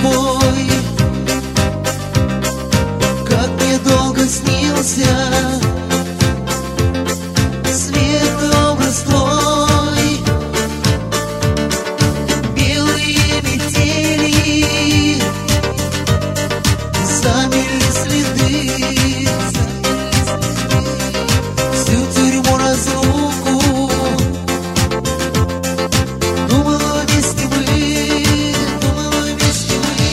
тобой, как мне долго снился светлый образ твой. Белые метели замели следы, всю тюрьму разлуку думала вместе мы, думала вместе мы.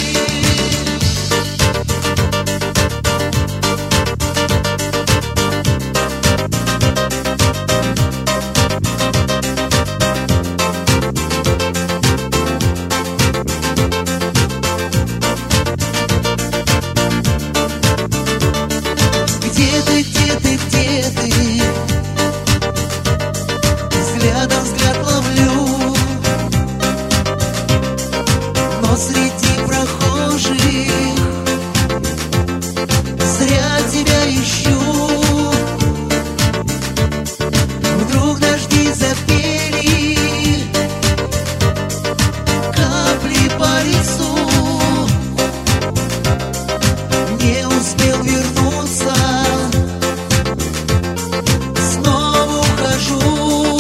Где ты, где ты, где ты? Взглядом взгляд ловлю, но среди прохожих зря тебя ищу. Вдруг дожди запели капли по лицу. Не успел вернуться, снова ухожу.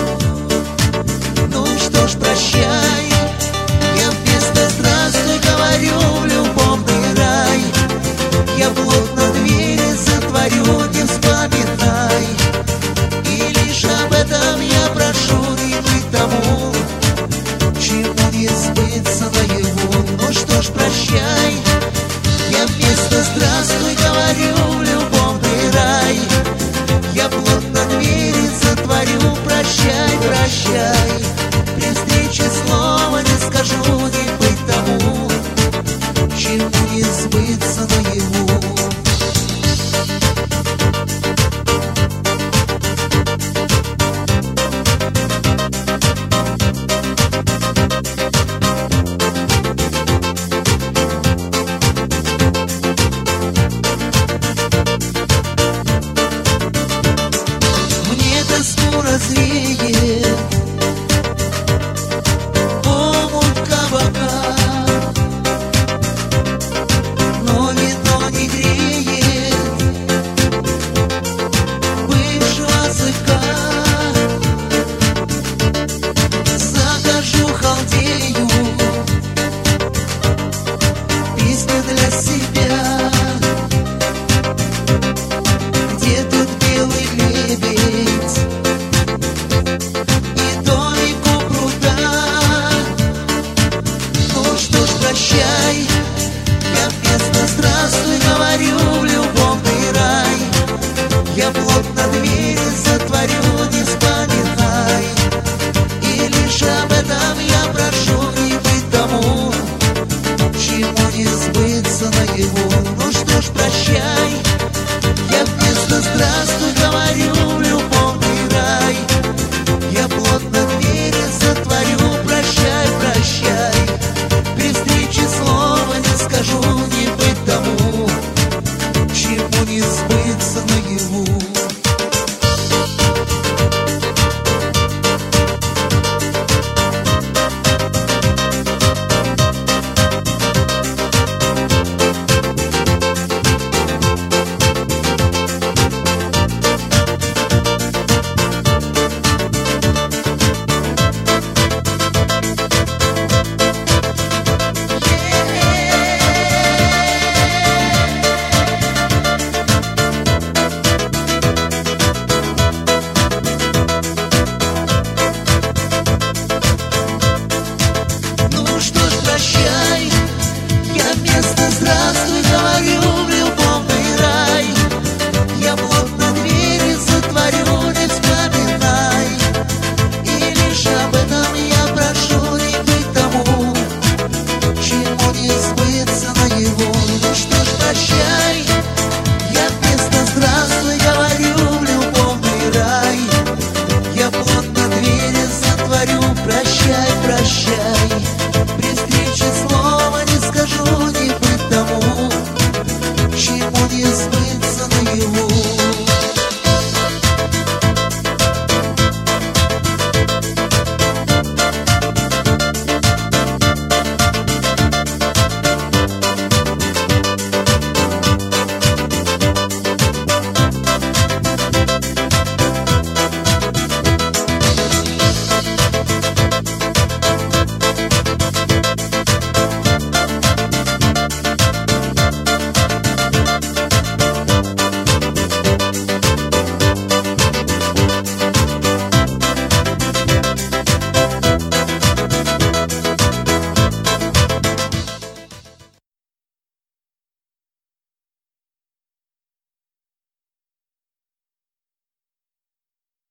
Ну что ж, прощай, я вместо здравствуй говорю в любовный рай. Я плотно двери затворю, не вспоминай. И лишь об этом я прошу, не быть тому, чему не сбыться наяву. Ну что ж, прощай, я вместо здравствуй говорю в любовный рай. Я плотно двери затворю, прощай, прощай. При встрече слова не скажу, не быть тому, чему не сбыться наяву. Мне тоску развеет омут кабака, но вино не греет бывшего сыка. Закажу халдею песню для себя. Где тут белый лебедь и домик у пруда? Ну что ж, прощай, я вместо здравствуй говорю в любовный рай. Я плотно двери затворю, не вспоминай. И лишь об этом я прошу, не быть тому, чему не сбыться наяву.